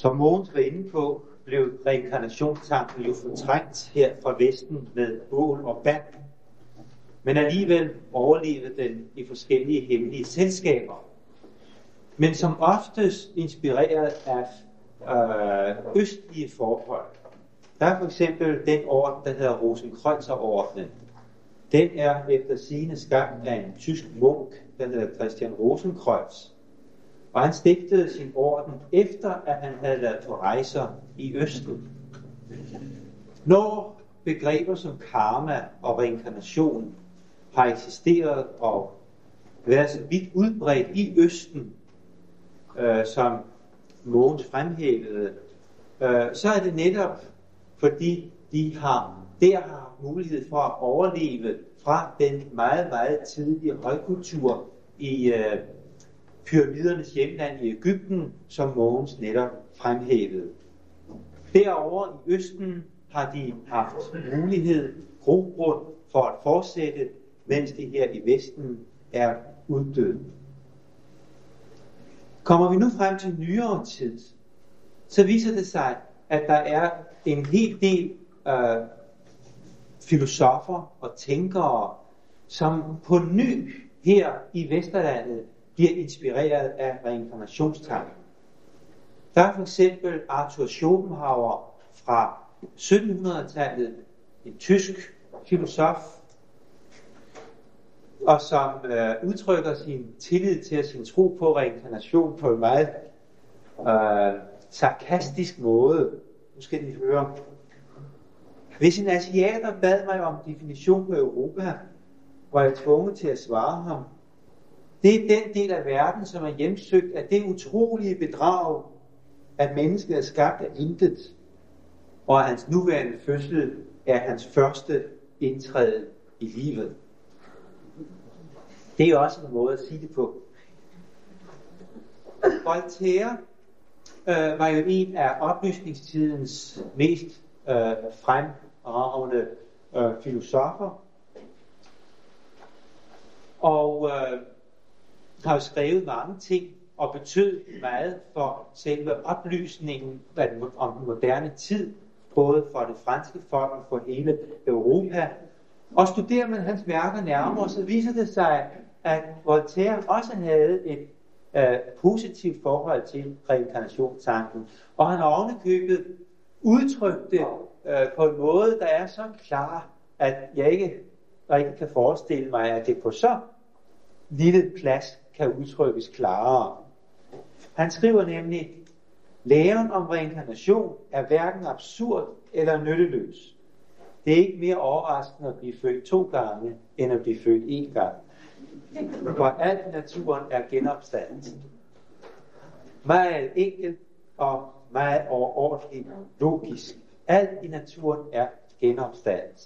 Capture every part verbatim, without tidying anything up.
Som Mogens var inde på, blev reinkarnationstanken jo fortrængt her fra Vesten med bål og vand. Men alligevel overlevede den i forskellige hemmelige selskaber. Men som oftest inspireret af øh, østlige forhold. Der er for eksempel den orden, der hedder Rosenkreuzerordenen. Den er efter sigende skabt af en tysk munk, der hedder Christian Rosenkreuz. Og han stiftede sin orden efter, at han havde været på rejser i Østen. Når begreber som karma og reinkarnation har eksisteret og været så vidt udbredt i Østen, øh, som Mogens fremhævede, øh, så er det netop, fordi de har, der har mulighed for at overleve fra den meget, meget tidlige højkultur i øh, pyramidernes hjemland i Egypten, som Mogens netop fremhævede. Derovre i Østen har de haft mulighed, grobund for at fortsætte, mens det her i Vesten er uddød. Kommer vi nu frem til nyere tid, så viser det sig, at der er en hel del øh, filosofer og tænkere, som på ny her i Vesterlandet bliver inspireret af reinkarnationstanken. Der er for eksempel Arthur Schopenhauer fra syttenhundredetallet, en tysk filosof, og som øh, udtrykker sin tillid til at sin tro på reinkarnation på en meget øh, sarkastisk måde. Nu skal de høre. Hvis en asiater bad mig om definition på Europa, var jeg tvunget til at svare ham. Det er den del af verden, som er hjemsøgt af det utrolige bedrag, at mennesket er skabt af intet, og at hans nuværende fødsel er hans første indtræden i livet. Det er også en måde at sige det på. Voltaire øh, var jo en af oplysningstidens mest øh, fremragende øh, filosofer, og øh, har jo skrevet mange ting og betød meget for selve oplysningen om den moderne tid, både for det franske folk og for hele Europa. Og studerer man hans værker nærmere, så viser det sig, at Voltaire også havde et øh, positivt forhold til reinkarnationstanken. Og han har ovenikøbet udtrykt det øh, på en måde, der er så klar, at jeg ikke rigtig kan forestille mig, at det på så lille plads kan udtrykkes klarere. Han skriver nemlig, læren om reinkarnation er hverken absurd eller nytteløs. Det er ikke mere overraskende at blive født to gange, end at blive født én gang. For alt i naturen er genopstandelse. Meget enkelt og meget overordentligt logisk. Alt i naturen er genopstandelse.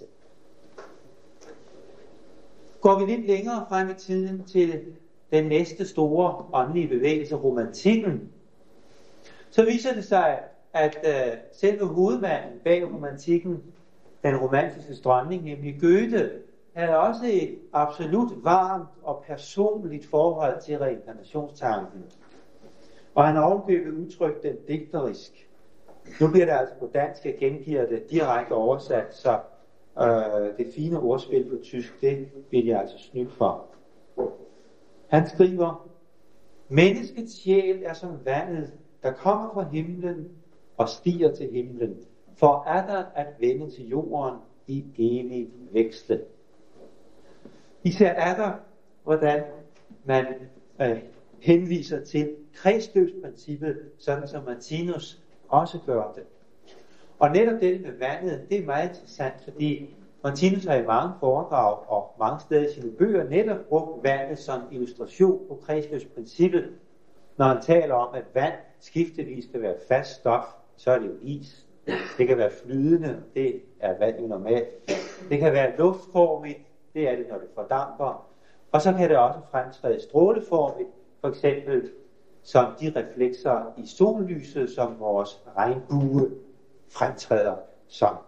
Går vi lidt længere frem i tiden til den næste store åndelige bevægelse, romantikken, så viser det sig, at øh, selve hovedmanden bag romantikken, den romantiske strømning, nemlig Goethe, havde også et absolut varmt og personligt forhold til reinkarnationstanken. Og han har ovenkøbet udtrykt den digterisk. Nu bliver det altså på dansk, jeg gengiver det direkte oversat, så øh, det fine ordspil på tysk, det vil jeg altså snyde for. Han skriver, menneskets sjæl er som vandet, der kommer fra himlen og stiger til himlen, for atter at vende til jorden i evig vekslen. I ser atter, hvordan man øh, henviser til kredsløbsprincippet, sådan som Martinus også gør det. Og netop det med vandet, det er meget interessant, fordi Martinus har i mange foredrag og mange steder i sine bøger netop brugt vandet som illustration på kredsløbsprincippet. Når han taler om, at vand skiftevis skal være fast stof, så er det jo is. Det kan være flydende, det er vand jo normalt. Det kan være luftformigt, det er det, når det fordamper. Og så kan det også fremtræde stråleformigt, for eksempel som de reflekser i sollyset, som vores regnbue fremtræder som.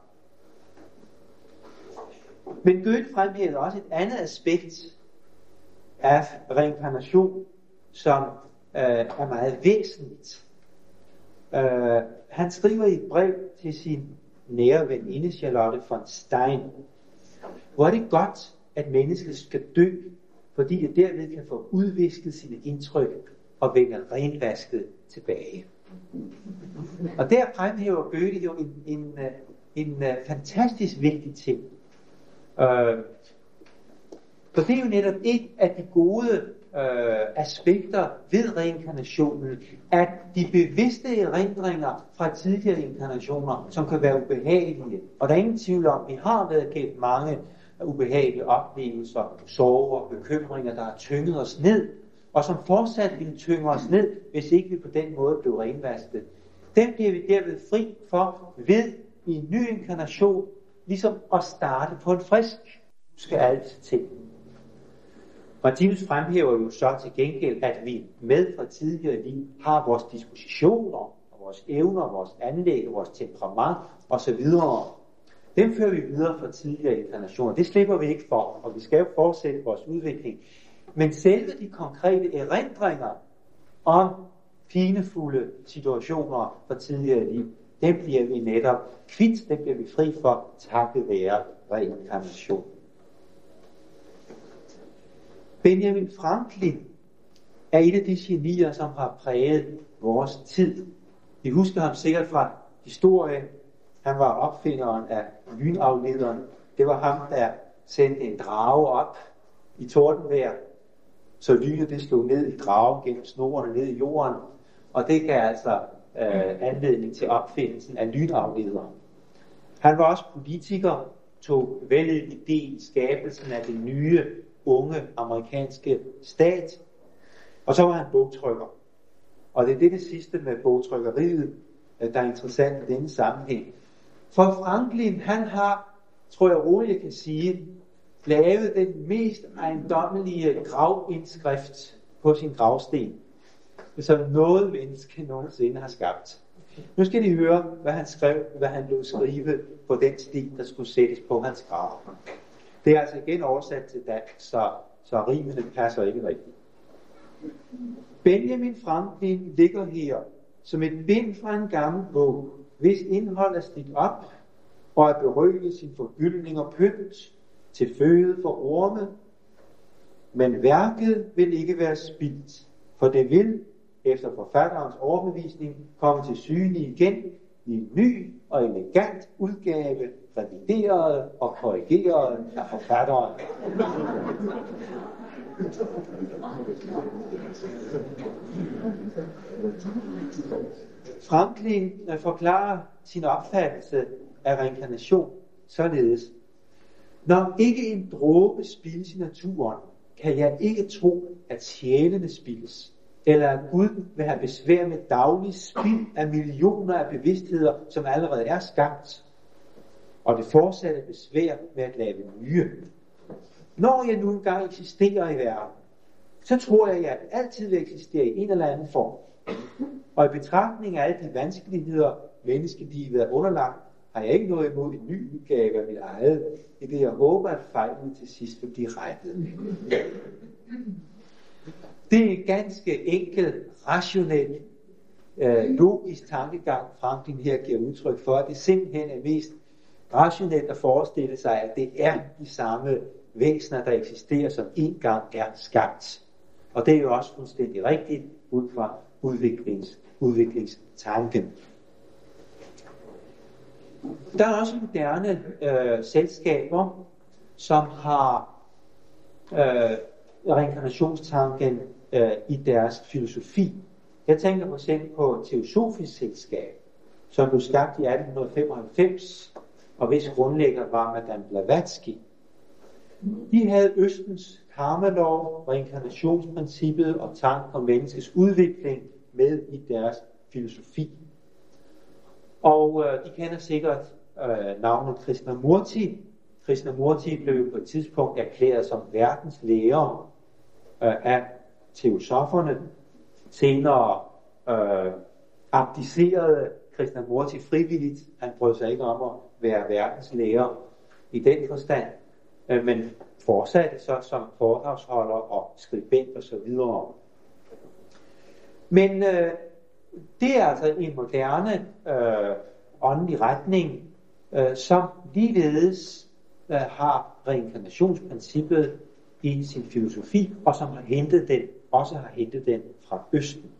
Men Goethe fremhæver også et andet aspekt af reinkarnation, som øh, er meget væsentligt. Uh, han skriver i et brev til sin nære veninde Charlotte von Stein: hvor er det godt, at mennesket skal dø, fordi det derved kan få udvisket sine indtryk og vende renvasket tilbage. Og der fremhæver Goethe jo en, en, en, en fantastisk vigtig ting. Uh, for det er jo netop et af de gode uh, aspekter ved reinkarnationen, at de bevidste erindringer fra tidligere inkarnationer, som kan være ubehagelige, og der er ingen tvivl om, at vi har været gennem mange ubehagelige oplevelser, sorger, bekymringer, der har tynget os ned, og som fortsat ville tynge os ned, hvis ikke vi på den måde blev renvasket. Den bliver vi derved fri for ved i en ny inkarnation, ligesom at starte på en frisk. Husk alt ting. Martinus fremhæver jo så til gengæld, at vi med fra tidligere liv har vores dispositioner, og vores evner, vores anlæg, vores temperament osv. Dem fører vi videre fra tidligere inkarnationer. Det slipper vi ikke for, og vi skal jo fortsætte vores udvikling. Men selve de konkrete erindringer om pinefulde situationer fra tidligere liv, dem bliver vi netop kvit, dem bliver vi fri for, takket være reinkarnation. Benjamin Franklin er et af de genier, som har præget vores tid. I husker ham sikkert fra historie. Han var opfinderen af lynaflederen. Det var ham, der sendte en drage op i tordenvejr, så lynet det slog ned i dragen gennem snorene ned i jorden. Og det gav altså øh, anledning til opfindelsen af lynaflederen. Han var også politiker, tog vældig del i skabelsen af den nye, unge amerikanske stat. Og så var han bogtrykker. Og det er det, det sidste med bogtrykkeriet, der er interessant i denne sammenhæng. For Franklin, han har, tror jeg roligt jeg kan sige, lavet den mest ejendommelige gravindskrift på sin gravsten, som noget menneske nogensinde har skabt. Nu skal de høre, hvad han skrev, hvad han lod skrive på den stil, der skulle sættes på hans grav. Det er altså igen oversat til dansk, så, så rimene passer ikke rigtigt. Benjamin Franklin ligger her som et bind fra en gammel bog, hvis indhold er slidt op og er berøvet sin forgyldning og pynt til føde for orme. Men værket vil ikke være spildt, for det vil, efter forfatterens overbevisning, komme til syne igen i en ny og elegant udgave, revideret og korrigeret af forfatteren. Franklin forklarer sin opfattelse af reinkarnation således: når ikke en dråbe spildes i naturen, kan jeg ikke tro, at sjælene spildes, eller at Gud vil have besvær med daglig spild af millioner af bevidstheter, som allerede er skabt, og det fortsatte besvær med at lave nye. Når jeg nu engang eksisterer i verden, så tror jeg, at jeg altid vil eksistere i en eller anden form. Og i betragtning af alle de vanskeligheder, menneskelivet er underlagt, har jeg ikke noget imod en ny udgave af mit eget, i det jeg håber, at fejlen til sidst vil blive rettet. Det er ganske enkelt, rationelt, øh, logisk tankegang, Franklin her giver udtryk for, at det simpelthen er mest rationelt at forestille sig, at det er de samme væsener, der eksisterer, som en gang er skabt. Og det er jo også fuldstændig rigtigt ud fra udviklings, udviklingstanken. Der er også moderne øh, selskaber, som har øh, reinkarnationstanken øh, i deres filosofi. Jeg tænker for eksempel på Teosofisk Selskab, som blev skabt i atten femoghalvfems, og hvis grundlægger var Madame Blavatsky. De havde Østens karmalov, reinkarnationsprincippet og tanken om menneskets udvikling med i deres filosofi. Og øh, de kender sikkert øh, navnet Krishnamurti. Krishnamurti blev på et tidspunkt erklæret som verdens lærer øh, af teosoferne. Senere øh, abdicerede Krishnamurti frivilligt. Han brød sig ikke om at være verdens lærer i den forstand, øh, men fortsatte så som foredragsholder og skribent og så videre. Men øh, det er altså en moderne øh, åndelig retning, øh, som ligeledes øh, har reinkarnationsprincippet i sin filosofi, og som har hentet den, også har hentet den fra Østen.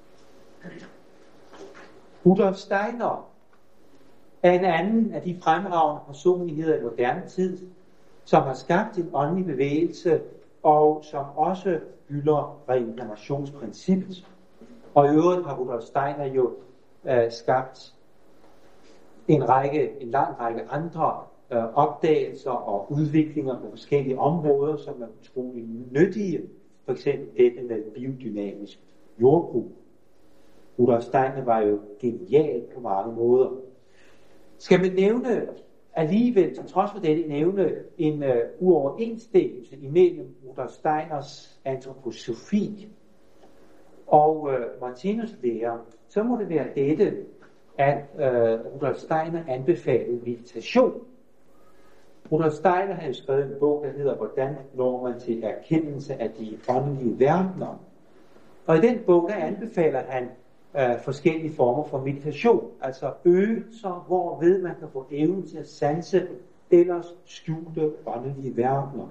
Rudolf Steiner er en anden af de fremragende personligheder i moderne tid, som har skabt en åndelig bevægelse, og som også hylder reinkarnationsprincippet. Og i øvrigt har Rudolf Steiner jo øh, skabt en række, en lang række andre øh, opdagelser og udviklinger på forskellige områder, som er utrolig nyttige. For eksempel dette med biodynamisk jordbrug. Rudolf Steiner var jo genial på mange måder. Skal man nævne alligevel, til trods for dette, nævne en uh, uoverensstemmelse imellem Rudolf Steiners antroposofi og uh, Martinus lære, så må det være dette, at uh, Rudolf Steiner anbefalede meditation. Rudolf Steiner havde skrevet en bog, der hedder Hvordan når man til erkendelse af de åndelige verdener. Og i den bog, der anbefaler han uh, forskellige former for meditation, altså øvelser, hvorved man kan få evnen til at sanse ellers skjulte åndelige verdener.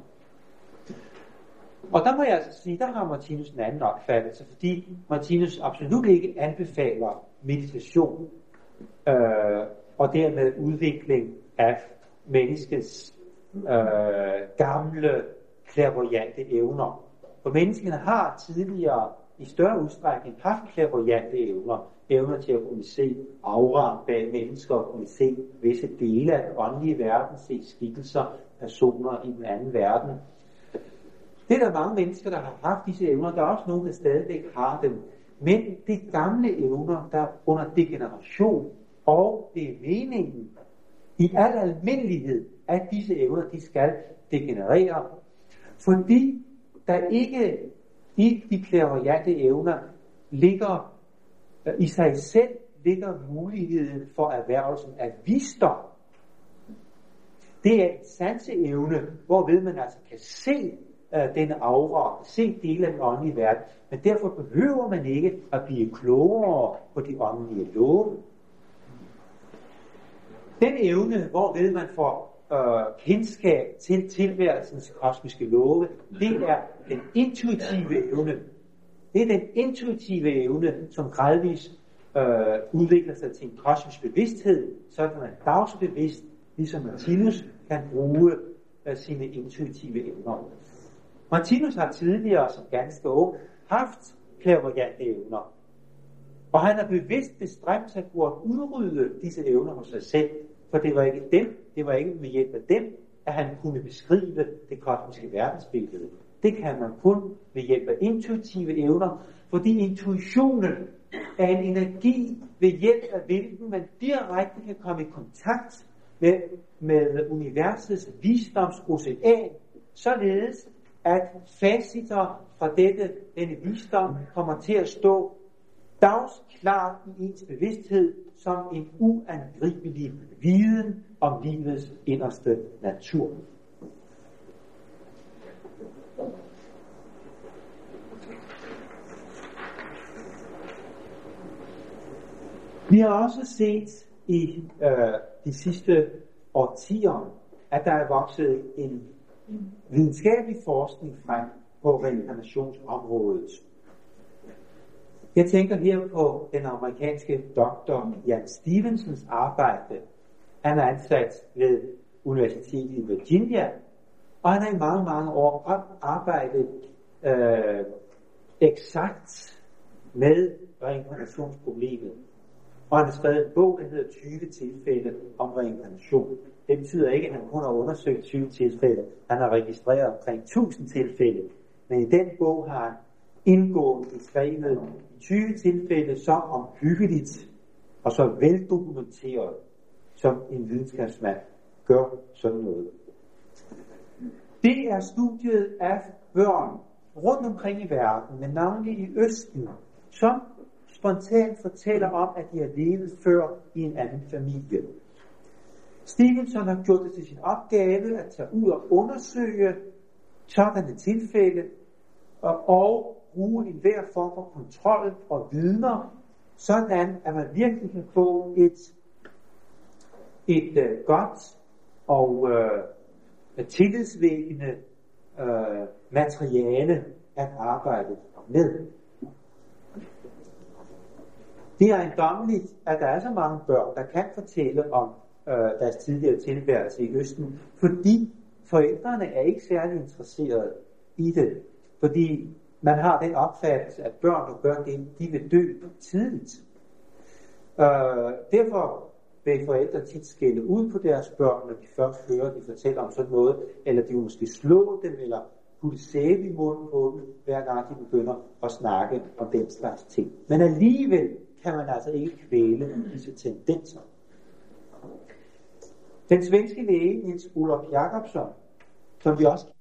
Og der må jeg altså sige, der har Martinus en anden opfattelse, fordi Martinus absolut ikke anbefaler meditation øh, og dermed udvikling af menneskets øh, gamle clairvoyante evner. For menneskene har tidligere i større udstrækning haft clairvoyante evner, evner til at kunne se aura bag mennesker, og kunne se visse dele af den åndelige verden, se skikkelser, personer i den anden verden. Det er der mange mennesker, der har haft disse evner. Der er også nogen, der stadigvæk har dem. Men det er gamle evner, der er under degeneration, og det er meningen i al almindelighed, at disse evner, de skal degenerere, fordi der ikke i de clairvoyante evner ligger, i sig selv ligger muligheden for erhvervelsen af visdom. Det er en sanseevne, hvorved man altså kan se uh, denne aura, se dele af den åndelige verden, men derfor behøver man ikke at blive klogere på de åndelige love. Den evne, hvorved man får øh, kendskab til tilværelsens kosmiske love, det er den intuitive evne. Det er den intuitive evne, som gradvist øh, udvikler sig til en kosmisk bevidsthed, sådan at dagsbevidst, ligesom Martinus, kan bruge øh, sine intuitive evner. Martinus har tidligere, som ganske ung, haft clairvoyante evner, og han har bevidst bestræbt sig på at udrydde disse evner hos sig selv, for det var ikke dem, det var ikke med hjælp af dem, at han kunne beskrive det kosmiske verdensbillede. Det kan man kun ved hjælp af intuitive evner, fordi intuitionen er en energi ved hjælp af hvilken man direkte kan komme i kontakt med, med universets visdomsocean, således at faciter fra dette, denne visdom kommer til at stå dagsklart i ens bevidsthed som en uangribelig viden om livets inderste natur. Vi har også set i øh, de sidste årtier, at der er vokset en videnskabelig forskning frem på reinkarnationsområdet. Jeg tænker her på den amerikanske doktor Jan Stevensons arbejde. Han er ansat ved Universitetet i Virginia, og han har i mange, mange år arbejdet øh, eksakt med reinkarnationsproblemet. Og han har skrevet en bog, der hedder tyve tilfælde om reinkarnation. Det betyder ikke, at han kun har undersøgt tyve tilfælde. Han har registreret omkring tusind tilfælde. Men i den bog har han indgående beskrevet tyve tilfælde så omhyggeligt og så veldokumenteret, som en videnskabsmand gør sådan noget. Det er studiet af børn rundt omkring i verden, men navnlig i Østen, som spontant fortæller om, at de har levet før i en anden familie. Stevenson har gjort det til sin opgave at tage ud og undersøge sådanne tilfælde og, og bruge enhver form for kontrol og vidner, sådan at man virkelig kan få et, et uh, godt og uh, tillidsvækkende uh, materiale at arbejde med. Det er ejendommeligt, at der er så mange børn, der kan fortælle om øh, deres tidligere tilværelse i Østen, fordi forældrene er ikke særlig interesserede i det. Fordi man har den opfattelse, at børn, der gør det, de vil dø tidligt. Øh, derfor vil forældre tit skælde ud på deres børn, når de først hører, de fortæller om sådan noget, eller de vil måske slå dem, eller putte sæbe i munden på dem, hver gang de begynder at snakke om den slags ting. Men alligevel kan man altså ikke kvæle disse tendenser. Den svenske læge Nils Olof Jakobsson, som vi også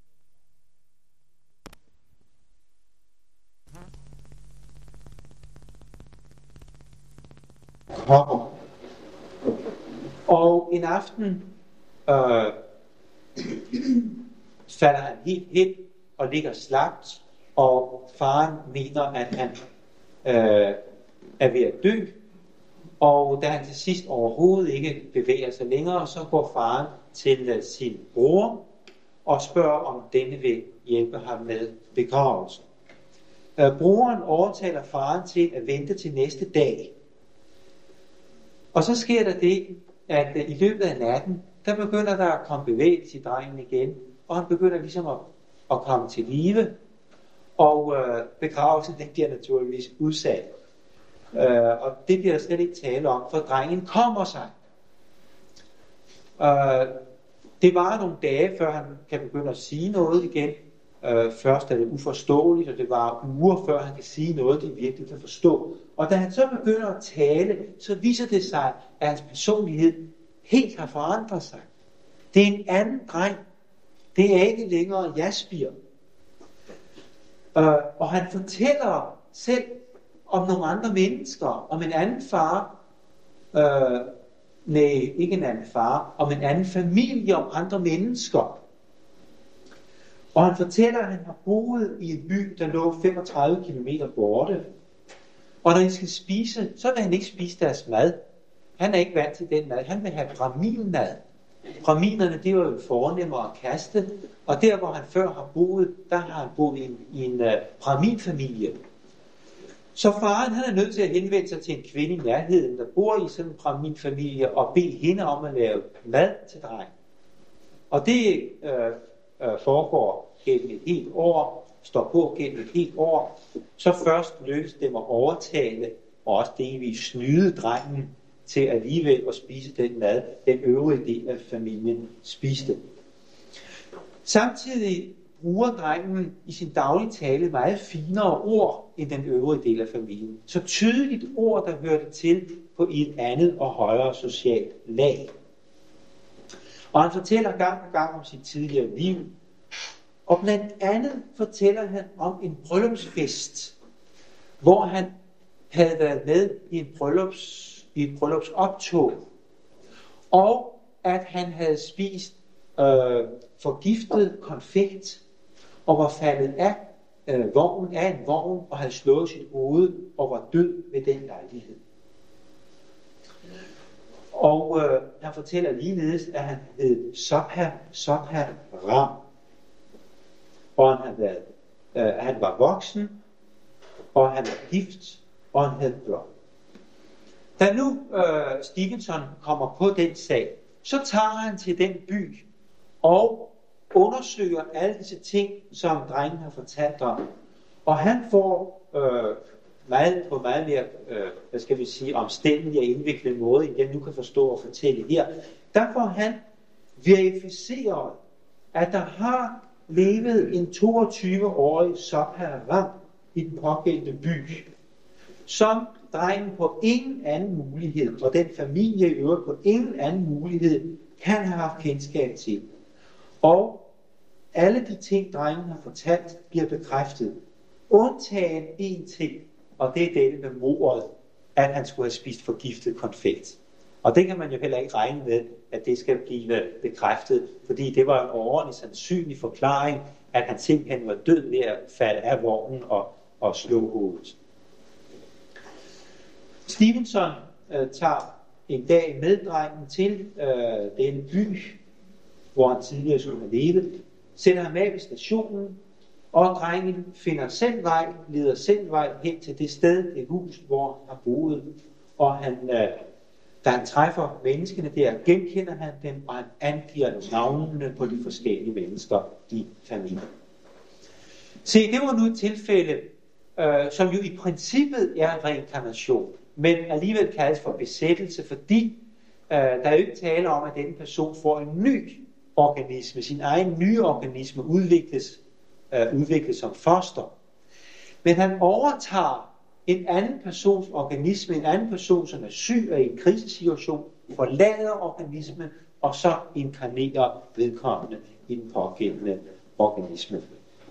kommer. Og en aften øh, falder han helt hen og ligger slapt, og faren mener, at han øh, er ved at dø, og da han til sidst overhovedet ikke bevæger sig længere, så går faren til uh, sin bror og spørger, om denne vil hjælpe ham med begravelsen. Uh, broren overtaler faren til at vente til næste dag. Og så sker der det, at uh, i løbet af natten, der begynder der at komme bevægelse i drengen igen, og han begynder ligesom at, at komme til live, og uh, begravelsen den bliver naturligvis udsat. Uh, og det bliver der slet ikke tale om, for drengen kommer sig. Uh, det varer nogle dage, før han kan begynde at sige noget igen. Uh, først er det uforståeligt, og det varer uger, før han kan sige noget, de virkelig kan forstå. Og da han så begynder at tale, så viser det sig, at hans personlighed helt har forandret sig. Det er en anden dreng. Det er ikke længere Jaspir. Uh, og han fortæller selv om nogle andre mennesker, om en anden far, øh, nej, ikke en anden far, om en anden familie, om andre mennesker. Og han fortæller, at han har boet i en by, der lå femogtredive kilometer borte. Og når de skal spise, så vil han ikke spise deres mad. Han er ikke vant til den mad. Han vil have braminmad. Braminerne, det var jo fornemmere at kaste. Og der, hvor han før har boet, der har han boet i en, i en uh, braminfamilie. Så faren han er nødt til at henvende sig til en kvinde i nærheden, der bor i sådan en braminfamilie, og bede hende om at lave mad til drengen. Og det øh, øh, foregår gennem et helt år, står på gennem et helt år. Så først lykkes dem at overtale, og også delvis snyde drengen til alligevel at spise den mad, den øvrige del af familien spiste. Samtidig bruger drengen i sin daglige tale meget finere ord end den øvrige del af familien. Så tydeligt ord, der hørte til på et andet og højere socialt lag. Og han fortæller gang på gang om sit tidligere liv. Og blandt andet fortæller han om en bryllupsfest, hvor han havde været med i, en bryllups, i et bryllupsoptog. Og at han havde spist øh, forgiftet konfekt, og var faldet af øh, vognen af en vogn, og havde slået sit hoved, og var død ved den lejlighed. Og øh, han fortæller ligeledes, at han hed Sobha, Sobha Ram. Og han, havde været, øh, han var voksen, og han var gift, og han havde børn. Da nu øh, Stevenson kommer på den sag, så tager han til den by, og undersøger alle disse ting, som drengen har fortalt om. Og han får øh, meget, på meget mere, øh, hvad skal vi sige, omstændelig og indviklet måde, end jeg nu kan forstå og fortælle her. Der får han verificeret, at der har levet en toogtyve-årig Sobha i den pågældende by, som drengen på ingen anden mulighed, og den familie i øvrigt på ingen anden mulighed, kan have haft kendskab til. Og alle de ting, drengen har fortalt, bliver bekræftet. Undtagen én ting, og det er dette med mordet, at han skulle have spist forgiftet konfekt. Og det kan man jo heller ikke regne med, at det skal blive bekræftet, fordi det var en overordentlig sandsynlig forklaring, at han simpelthen var død ved at falde af vognen og, og slå hovedet. Stevenson øh, tager en dag med drengen til øh, denne by, hvor han tidligere skulle have levet, sender ham af ved stationen, og drengen finder selv vej, leder selv vej hen til det sted, det hus, hvor han boede. Og han, øh, da han træffer menneskene der, genkender han dem, og han angiver navnene på de forskellige mennesker i familien. Se, det var nu et tilfælde, øh, som jo i princippet er reinkarnation, men alligevel kaldes for besættelse, fordi øh, der er jo ikke tale om, at denne person får en ny organisme, sin egen nye organisme udvikles, øh, udvikles som foster. Men han overtager en anden persons organisme, en anden person, som er syg og i en krisesituation, forlader organismen, og så inkarnerer vedkommende i den pågældende organisme.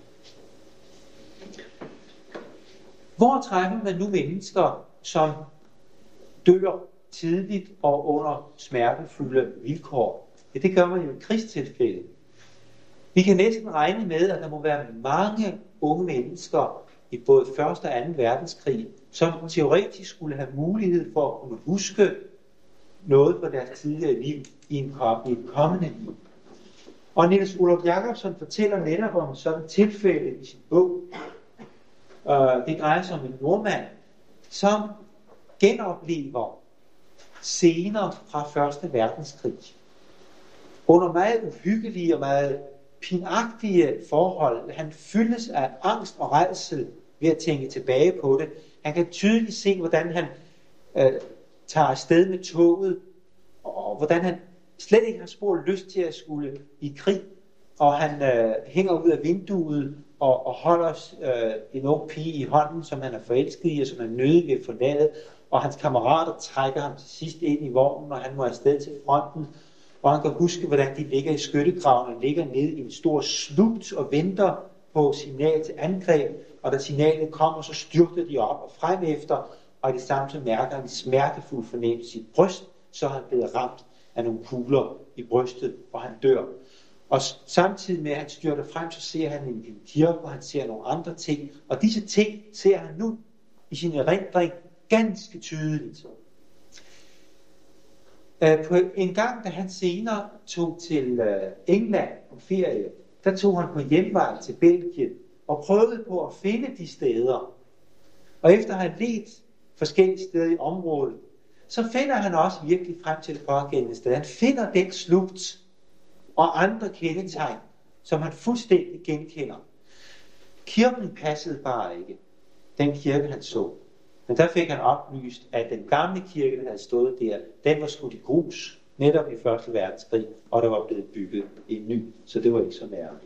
Hvor træffer man nu mennesker, som dør tidligt og under smertefulde vilkår? Ja, det gør man jo i krigstilfælde. Vi kan næsten regne med, at der må være mange unge mennesker i både første og anden verdenskrig, som teoretisk skulle have mulighed for at kunne huske noget fra deres tidligere liv i, en, i et kommende liv. Og Niels Olof Jacobsen fortæller netop om sådan et tilfælde i sin bog. Uh, det drejer sig om en nordmand, som genoplever scener fra første verdenskrig. Under meget uhyggelige og meget pinagtige forhold. Han fyldes af angst og rædsel ved at tænke tilbage på det. Han kan tydeligt se, hvordan han øh, tager afsted med toget, og hvordan han slet ikke har spor lyst til at skulle i krig. Og han øh, hænger ud af vinduet og, og holder øh, en ung pige i hånden, som han er forelsket i, og som han nødig vil forlade. Og hans kammerater trækker ham til sidst ind i vognen, og han må afsted til fronten. Og han kan huske, hvordan de ligger i skyttegraven og ligger nede i en stor slugt og venter på signal til angreb. Og da signalet kommer, så styrter de op og frem efter, og i det samme så mærker han en smertefuld fornemmelse i sit bryst, så er han blevet ramt af nogle kugler i brystet, og han dør. Og samtidig med, at han styrter frem, så ser han en, en kirke, og han ser nogle andre ting. Og disse ting ser han nu i sin erindring ganske tydeligt. På en gang, da han senere tog til England på ferie, der tog han på hjemvej til Belgien og prøvede på at finde de steder. Og efter at have ledt forskellige steder i området, så finder han også virkelig frem til det pågældende sted. Han finder den slugt og andre kendetegn, som han fuldstændig genkender. Kirken passede bare ikke, den kirke han så. Men der fik han oplyst, at den gamle kirke, der havde stået der, den var skudt i grus, netop i første verdenskrig, og der var blevet bygget en ny, så det var ikke så nærmest.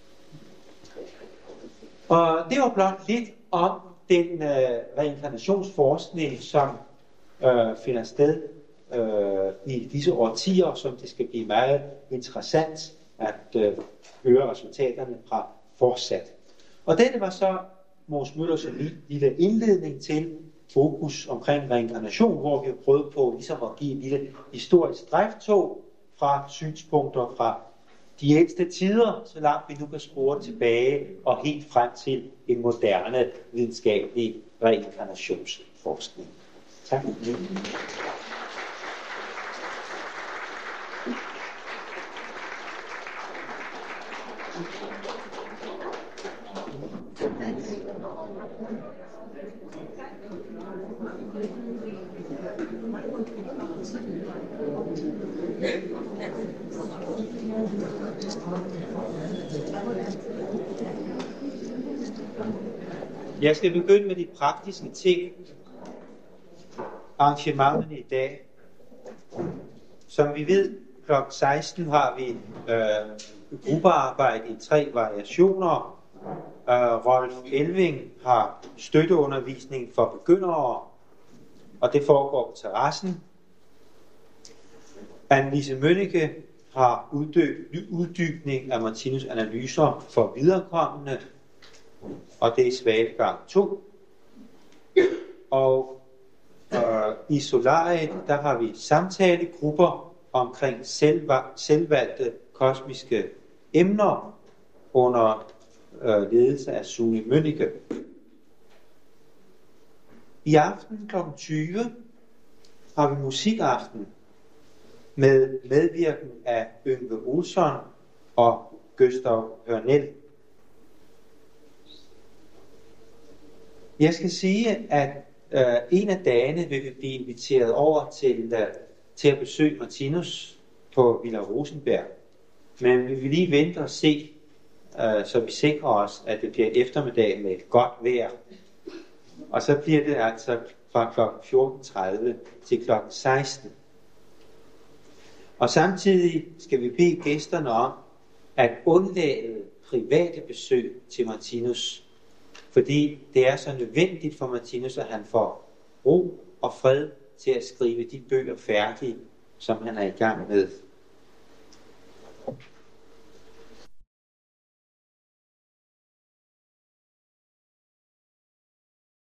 Og det var blot lidt om den øh, reinkarnationsforskning, som øh, finder sted øh, i disse årtier, som det skal blive meget interessant at øh, høre resultaterne fra fortsat. Og dette var så Mogens Møllers lille indledning til fokus omkring reinkarnation, hvor vi har prøvet på ligesom at give et lille historisk drejftog fra synspunkter fra de ældste tider, så langt vi nu kan spore tilbage og helt frem til en moderne videnskabelig reinkarnationsforskning. Tak. Jeg skal begynde med de praktiske ting. Arrangementerne i dag. Som vi ved, klokken seksten har vi øh, gruppearbejde i tre variationer. Øh, Rolf Elving har støtteundervisning for begyndere, og det foregår på terrassen. Anne-Lise Mønneke har uddyb, uddybning af Martinus analyser for viderekommende, og det er Svalegang to. Og øh, i Solariet, der har vi samtalegrupper omkring selvva, selvvalgte kosmiske emner under øh, ledelse af Sune Mønneke. I aften klokken tyve har vi musikaften med medvirken af Yngve Olsson og Gustav Hørnell. Jeg skal sige, at øh, en af dagene vil vi blive inviteret over til, øh, til at besøge Martinus på Villa Rosenberg. Men vi vil lige vente og se, øh, så vi sikrer os, at det bliver eftermiddag med godt vejr. Og så bliver det altså fra klokken fjorten tredive til klokken seksten. Og samtidig skal vi bede gæsterne om at undlade private besøg til Martinus. Fordi det er så nødvendigt for Martinus, at han får ro og fred til at skrive de bøger færdige, som han er i gang med.